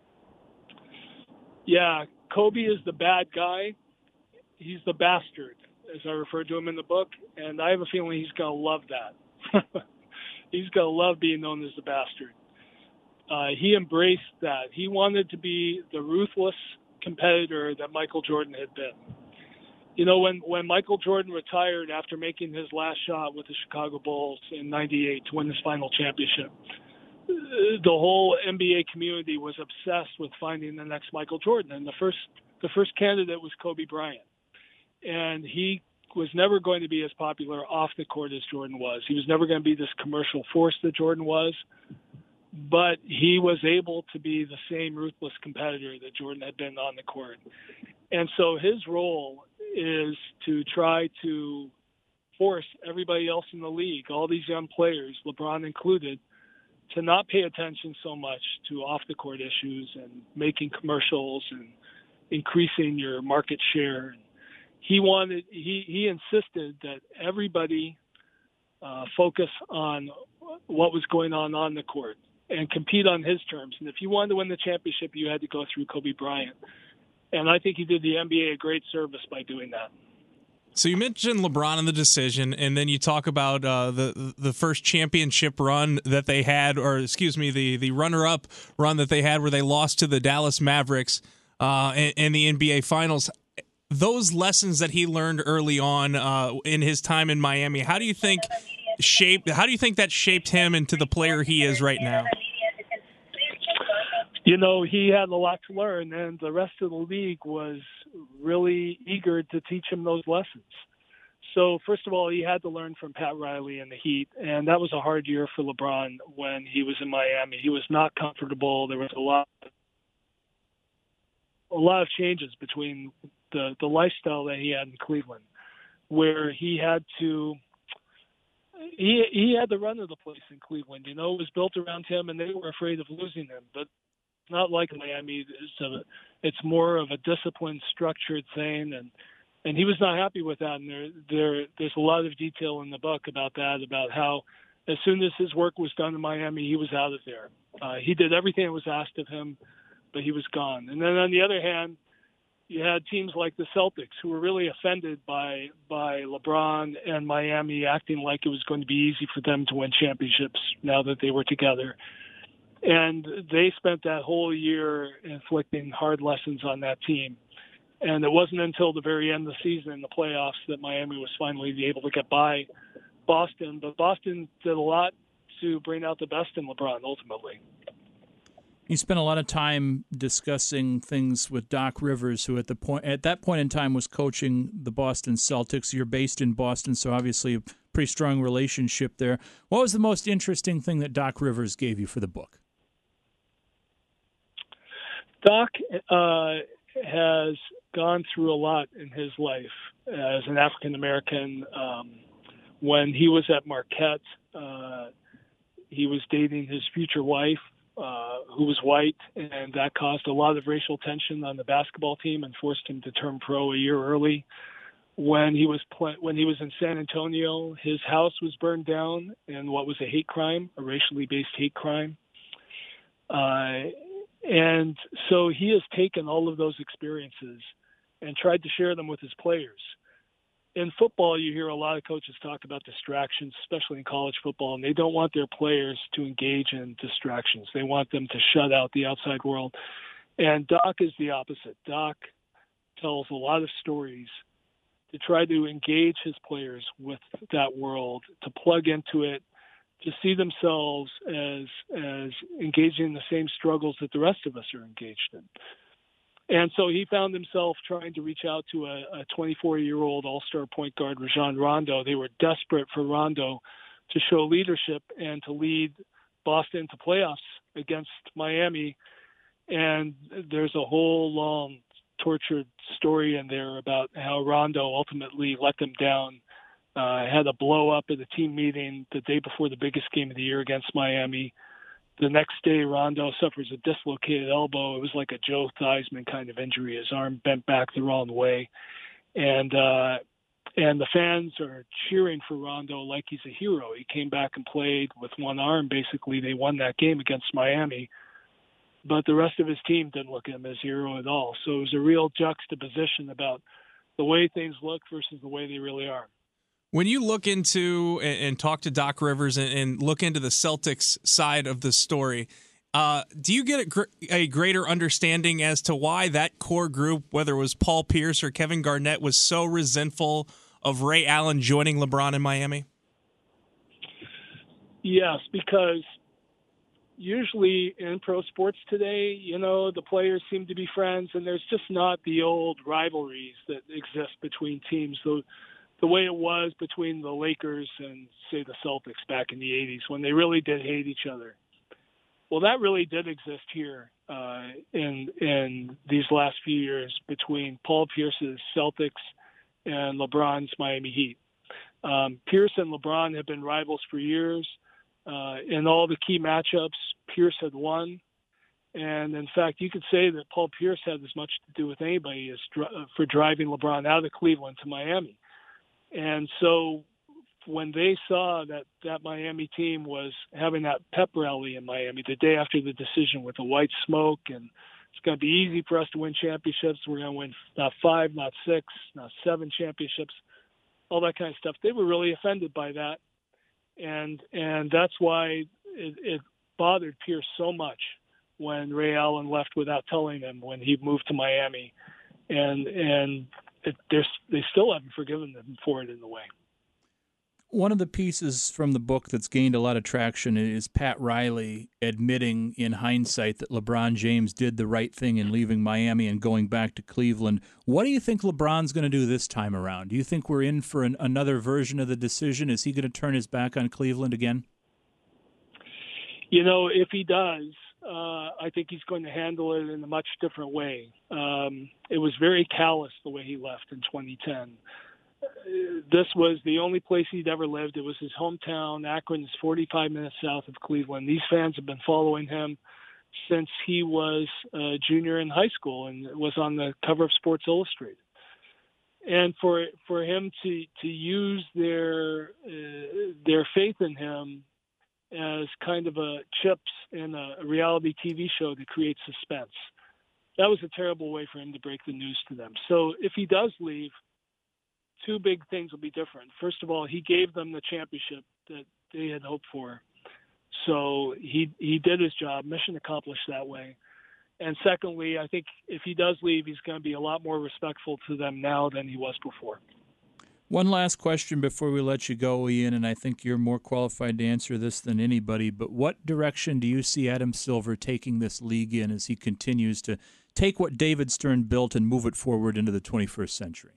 Yeah, Kobe is the bad guy. He's the bastard, as I refer to him in the book, and I have a feeling he's going to love that. He's going to love being known as the bastard. Uh, he embraced that. He wanted to be the ruthless competitor that Michael Jordan had been. You know, when, when Michael Jordan retired after making his last shot with the Chicago Bulls in ninety-eight to win his final championship, the whole N B A community was obsessed with finding the next Michael Jordan, and the first the first candidate was Kobe Bryant. And he was never going to be as popular off the court as Jordan was. He was never going to be this commercial force that Jordan was, but he was able to be the same ruthless competitor that Jordan had been on the court. And so his role is to try to force everybody else in the league, all these young players, LeBron included, to not pay attention so much to off-the-court issues and making commercials and increasing your market share. He wanted, he, he insisted that everybody uh, focus on what was going on on the court and compete on his terms. And if you wanted to win the championship, you had to go through Kobe Bryant. And I think he did the N B A a great service by doing that. So you mentioned LeBron in the decision, and then you talk about uh, the the first championship run that they had, or excuse me, the, the runner-up run that they had where they lost to the Dallas Mavericks uh, in, in the N B A Finals. Those lessons that he learned early on uh, in his time in Miami, how do you think shaped? How do you think that shaped him into the player he is right now? You know, he had a lot to learn, and the rest of the league was really eager to teach him those lessons. So, first of all, he had to learn from Pat Riley and the Heat, and that was a hard year for LeBron when he was in Miami. He was not comfortable. There was a lot, a lot of changes between the, the lifestyle that he had in Cleveland, where he had to he he had the run of the place in Cleveland. You know, it was built around him, and they were afraid of losing him, but not like Miami. It's, a, it's more of a disciplined, structured thing, and and he was not happy with that. And there, there, there's a lot of detail in the book about that, about how as soon as his work was done in Miami, he was out of there. Uh, he did everything that was asked of him, but he was gone. And then on the other hand, you had teams like the Celtics who were really offended by by LeBron and Miami acting like it was going to be easy for them to win championships now that they were together. And they spent that whole year inflicting hard lessons on that team. And it wasn't until the very end of the season in the playoffs that Miami was finally able to get by Boston. But Boston did a lot to bring out the best in LeBron ultimately. You spent a lot of time discussing things with Doc Rivers, who at the point at that point in time was coaching the Boston Celtics. You're based in Boston, so obviously a pretty strong relationship there. What was the most interesting thing that Doc Rivers gave you for the book? Doc uh, has gone through a lot in his life as an African American. Um, when he was at Marquette, uh, he was dating his future wife, uh, who was white, and that caused a lot of racial tension on the basketball team and forced him to turn pro a year early. When he was pl- when he was in San Antonio, his house was burned down in what was a hate crime, a racially based hate crime. Uh, And so he has taken all of those experiences and tried to share them with his players. In football, you hear a lot of coaches talk about distractions, especially in college football, and they don't want their players to engage in distractions. They want them to shut out the outside world. And Doc is the opposite. Doc tells a lot of stories to try to engage his players with that world, to plug into it, to see themselves as as engaging in the same struggles that the rest of us are engaged in. And so he found himself trying to reach out to a twenty-four-year-old all-star point guard, Rajon Rondo. They were desperate for Rondo to show leadership and to lead Boston to playoffs against Miami. And there's a whole long, tortured story in there about how Rondo ultimately let them down Uh, had a blow up at a team meeting the day before the biggest game of the year against Miami. The next day, Rondo suffers a dislocated elbow. It was like a Joe Theismann kind of injury. His arm bent back the wrong way. And uh, and the fans are cheering for Rondo like he's a hero. He came back and played with one arm. Basically, they won that game against Miami. But the rest of his team didn't look at him as a hero at all. So it was a real juxtaposition about the way things look versus the way they really are. When you look into and, and talk to Doc Rivers and, and look into the Celtics side of the story, uh, do you get a, gr- a greater understanding as to why that core group, whether it was Paul Pierce or Kevin Garnett, was so resentful of Ray Allen joining LeBron in Miami? Yes, because usually in pro sports today, you know, the players seem to be friends, and there's just not the old rivalries that exist between teams. So the way it was between the Lakers and, say, the Celtics back in the eighties when they really did hate each other. Well, that really did exist here uh, in in these last few years between Paul Pierce's Celtics and LeBron's Miami Heat. Um, Pierce and LeBron have been rivals for years. Uh, in all the key matchups, Pierce had won. And, in fact, you could say that Paul Pierce had as much to do with anybody as dr- for driving LeBron out of Cleveland to Miami. And so when they saw that that Miami team was having that pep rally in Miami the day after the decision with the white smoke, and it's going to be easy for us to win championships, we're going to win not five, not six, not seven championships, all that kind of stuff, they were really offended by that. And and that's why it, it bothered Pierce so much when Ray Allen left without telling him when he moved to Miami. And and it, they still haven't forgiven them for it in a way. One of the pieces from the book that's gained a lot of traction is Pat Riley admitting in hindsight that LeBron James did the right thing in leaving Miami and going back to Cleveland. What do you think LeBron's going to do this time around? Do you think we're in for an, another version of the decision? Is he going to turn his back on Cleveland again? You know, if he does, uh, I think he's going to handle it in a much different way. Um, it was very callous the way he left in twenty ten. This was the only place he'd ever lived. It was his hometown. Akron is forty-five minutes south of Cleveland. These fans have been following him since he was a junior in high school and was on the cover of Sports Illustrated. And for for him to to use their uh, their faith in him as kind of a chips in a reality T V show to create suspense, that was a terrible way for him to break the news to them. So if he does leave, two big things will be different. First of all, he gave them the championship that they had hoped for. So he he did his job, mission accomplished that way. And secondly, I think if he does leave, he's going to be a lot more respectful to them now than he was before. One last question before we let you go, Ian, and I think you're more qualified to answer this than anybody, but what direction do you see Adam Silver taking this league in as he continues to take what David Stern built and move it forward into the twenty-first century?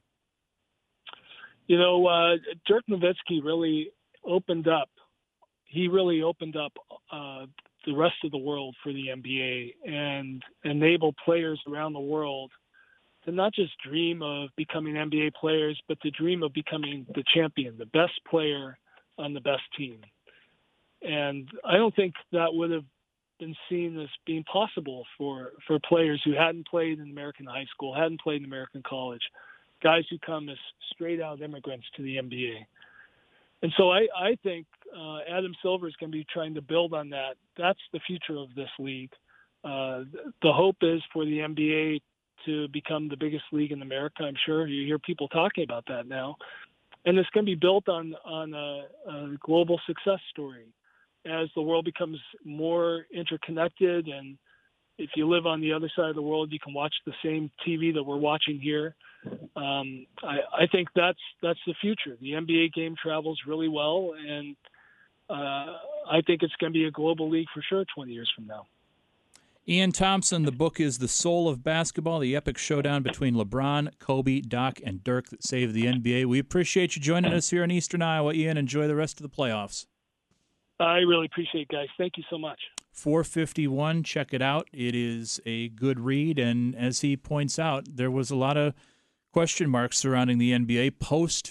You know, uh, Dirk Nowitzki really opened up. He really opened up uh, the rest of the world for the N B A and enabled players around the world to not just dream of becoming N B A players, but to dream of becoming the champion, the best player on the best team. And I don't think that would have been seen as being possible for, for players who hadn't played in American high school, hadn't played in American college, guys who come as straight-out immigrants to the N B A. And so I, I think uh, Adam Silver is going to be trying to build on that. That's the future of this league. Uh, the hope is for the N B A to become the biggest league in America. I'm sure you hear people talking about that now. And it's going to be built on, on a, a global success story as the world becomes more interconnected. And if you live on the other side of the world, you can watch the same T V that we're watching here. Um, I, I think that's that's the future. The N B A game travels really well, and uh, I think it's going to be a global league for sure twenty years from now. Ian Thompson, the book is The Soul of Basketball, the epic showdown between LeBron, Kobe, Doc, and Dirk that saved the N B A. We appreciate you joining us here in Eastern Iowa, Ian. Enjoy the rest of the playoffs. I really appreciate it, guys. Thank you so much. four fifty-one, check it out. It is a good read, and as he points out, there was a lot of question marks surrounding the N B A post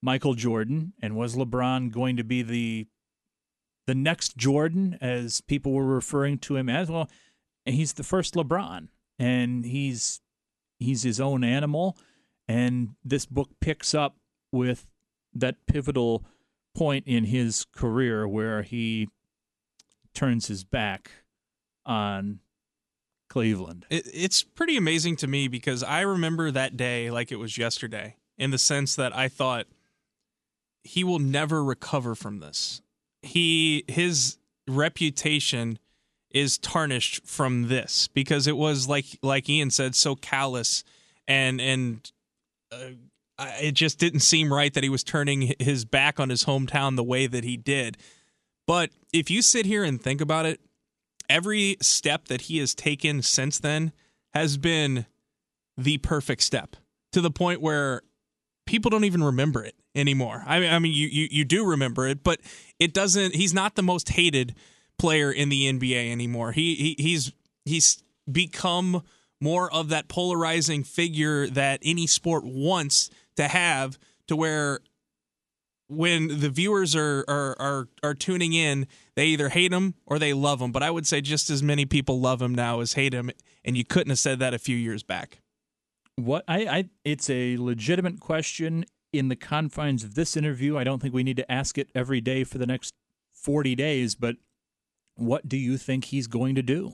Michael Jordan, and was LeBron going to be the the next Jordan, as people were referring to him as? Well, he's the first LeBron, and he's he's his own animal. And this book picks up with that pivotal point in his career where he turns his back on Cleveland. It, it's pretty amazing to me because I remember that day like it was yesterday, in the sense that I thought he will never recover from this. He his reputation is tarnished from this because it was, like like Ian said, so callous, and and uh, it just didn't seem right that he was turning his back on his hometown the way that he did. But if you sit here and think about it, every step that he has taken since then has been the perfect step, to the point where people don't even remember it anymore. I mean, I mean, you, you, you do remember it, but it doesn't. He's not the most hated player in the N B A anymore. He, he he's he's become more of that polarizing figure that any sport wants to have, to where when the viewers are are are, are tuning in, they either hate him or they love him. But I would say just as many people love him now as hate him, and you couldn't have said that a few years back. What I, I it's a legitimate question in the confines of this interview. I don't think we need to ask it every day for the next forty days, but what do you think he's going to do?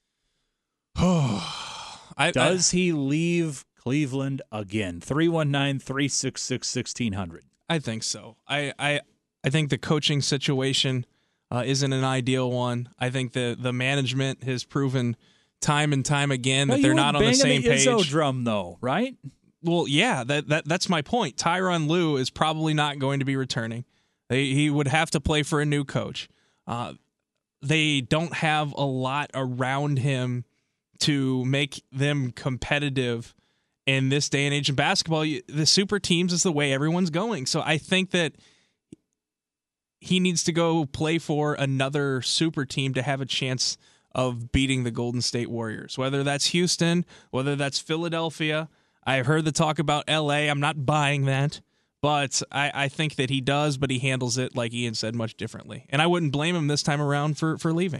I, Does I, he leave Cleveland again? three one nine, three six six, one six zero zero. I think so. I, I, I think the coaching situation uh, isn't an ideal one. I think the, the management has proven time and time again well, that they're not on the same the page. Izzo drum, though, right? Well, yeah, that, that that's my point. Tyronn Lue is probably not going to be returning. They, he would have to play for a new coach. Uh, they don't have a lot around him to make them competitive in this day and age in basketball. The super teams is the way everyone's going. So I think that he needs to go play for another super team to have a chance of beating the Golden State Warriors, whether that's Houston, whether that's Philadelphia. I've heard the talk about L A. I'm not buying that, but I, I think that he does, but he handles it, like Ian said, much differently. And I wouldn't blame him this time around for, for leaving.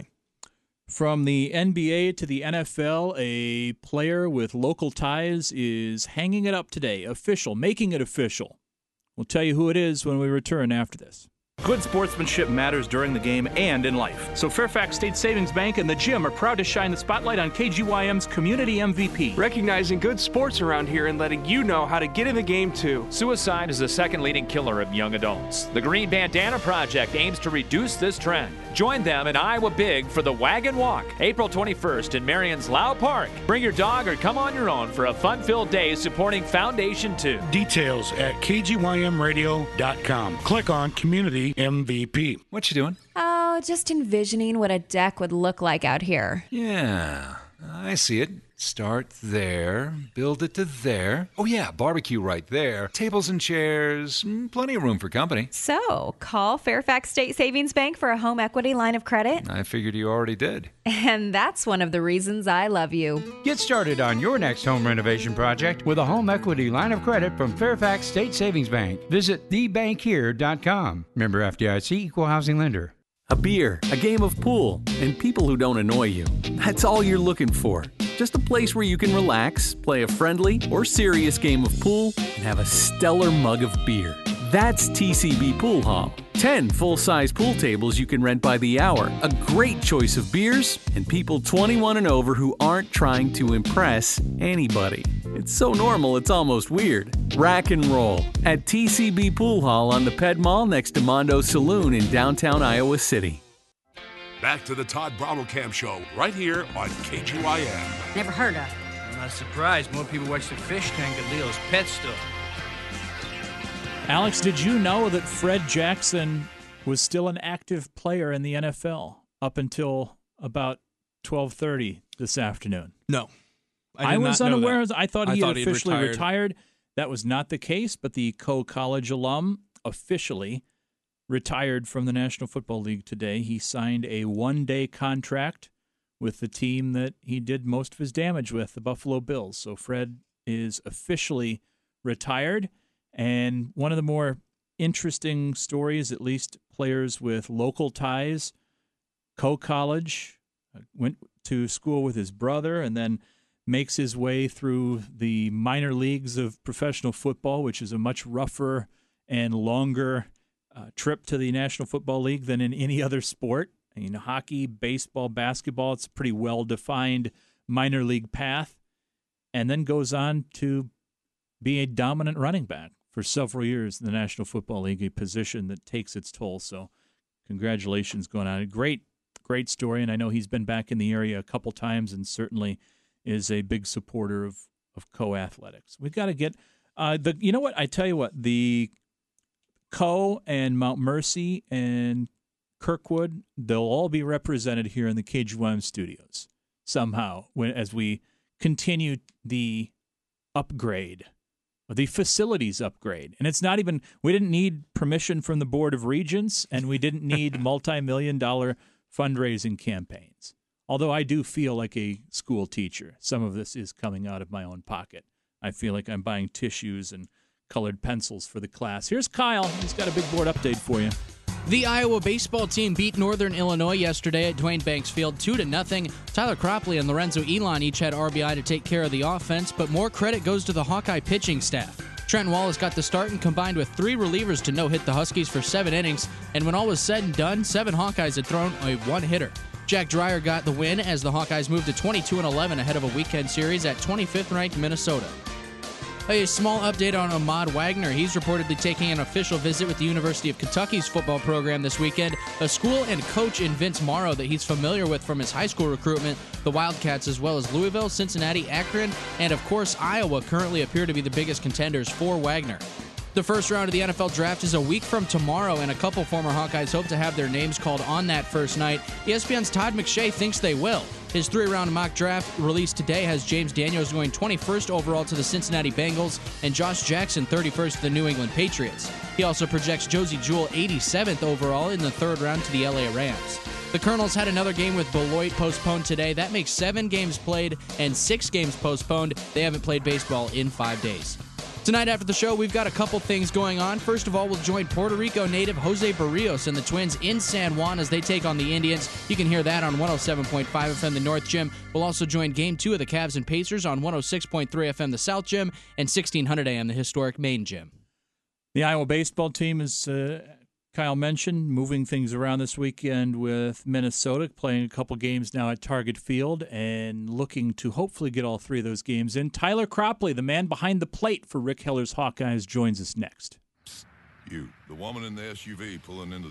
From the N B A to the N F L, a player with local ties is hanging it up today. Official, making it official. We'll tell you who it is when we return after this. Good sportsmanship matters during the game and in life. So Fairfax State Savings Bank and the Gym are proud to shine the spotlight on K G Y M's Community M V P. Recognizing good sports around here and letting you know how to get in the game too. Suicide is the second leading killer of young adults. The Green Bandana Project aims to reduce this trend. Join them in Iowa Big for the Wagon Walk, April twenty-first in Marion's Lau Park. Bring your dog or come on your own for a fun-filled day supporting Foundation two. Details at K G Y M radio dot com. Click on Community M V P. What you doing? Oh, just envisioning what a deck would look like out here. Yeah, I see it. Start there, build it to there. Oh yeah, barbecue right there. Tables and chairs, plenty of room for company. So, call Fairfax State Savings Bank for a home equity line of credit. I figured you already did. And that's one of the reasons I love you. Get started on your next home renovation project with a home equity line of credit from Fairfax State Savings Bank. Visit the bank here dot com. Member F D I C, Equal Housing Lender. A beer, a game of pool, and people who don't annoy you. That's all you're looking for. Just a place where you can relax, play a friendly or serious game of pool, and have a stellar mug of beer. That's T C B Pool Hall. ten full-size pool tables you can rent by the hour, a great choice of beers, and people twenty-one and over who aren't trying to impress anybody. It's so normal it's almost weird. Rack and roll at T C B Pool Hall on the Ped Mall next to Mondo Saloon in downtown Iowa City. Back to the Todd Brommelkamp Show, right here on K G Y M. Never heard of. I'm not surprised. More people watch the fish tank at Leo's Pet Store. Alex, did you know that Fred Jackson was still an active player in the N F L up until about twelve thirty this afternoon? No. I, I was unaware. I thought he I thought had officially retired. retired. That was not the case, but the co-college alum officially retired from the National Football League today. He signed a one-day contract with the team that he did most of his damage with, the Buffalo Bills. So Fred is officially retired. And one of the more interesting stories, at least players with local ties. Coe College, uh, went to school with his brother and then makes his way through the minor leagues of professional football, which is a much rougher and longer uh, trip to the National Football League than in any other sport. I mean, hockey, baseball, basketball, it's a pretty well-defined minor league path, and then goes on to be a dominant running back for several years in the National Football League, a position that takes its toll. So congratulations going on. A great, great story, and I know he's been back in the area a couple times and certainly is a big supporter of, of Coe Athletics. We've got to get uh, – the. You know what? I tell you what, the Coe and Mount Mercy and Kirkwood, they'll all be represented here in the K G Y M studios somehow when, as we continue the upgrade, the facilities upgrade. And it's not even, we didn't need permission from the Board of Regents, and we didn't need multi-million dollar fundraising campaigns. Although I do feel like a school teacher. Some of this is coming out of my own pocket. I feel like I'm buying tissues and colored pencils for the class. Here's Kyle. He's got a big board update for you. The Iowa baseball team beat Northern Illinois yesterday at Dwayne Banks Field two to nothing. Tyler Cropley and Lorenzo Elon each had R B I to take care of the offense, but more credit goes to the Hawkeye pitching staff. Trenton Wallace got the start and combined with three relievers to no-hit the Huskies for seven innings, and when all was said and done, seven Hawkeyes had thrown a one-hitter. Jack Dreyer got the win as the Hawkeyes moved to twenty-two and eleven ahead of a weekend series at twenty-fifth ranked Minnesota. A small update on Ahmad Wagner. He's reportedly taking an official visit with the University of Kentucky's football program this weekend. A school and coach in Vince Morrow that he's familiar with from his high school recruitment. The Wildcats, as well as Louisville, Cincinnati, Akron, and of course Iowa, currently appear to be the biggest contenders for Wagner. The first round of the N F L Draft is a week from tomorrow, and a couple former Hawkeyes hope to have their names called on that first night. E S P N's Todd McShay thinks they will. His three-round mock draft released today has James Daniels going twenty-first overall to the Cincinnati Bengals and Josh Jackson thirty-first to the New England Patriots. He also projects Josie Jewell eighty-seventh overall in the third round to the L A Rams. The Colonels had another game with Beloit postponed today. That makes seven games played and six games postponed. They haven't played baseball in five days. Tonight after the show, we've got a couple things going on. First of all, we'll join Puerto Rico native Jose Barrios and the Twins in San Juan as they take on the Indians. You can hear that on one oh seven point five F M, the North Gym. We'll also join Game two of the Cavs and Pacers on one oh six point three F M, the South Gym, and sixteen hundred A M, the historic Main Gym. The Iowa baseball team, as uh, Kyle mentioned, moving things around this weekend with Minnesota, playing a couple games now at Target Field and looking to hopefully get all three of those games in. Tyler Cropley, the man behind the plate for Rick Heller's Hawkeyes, joins us next. You, the woman in the S U V pulling into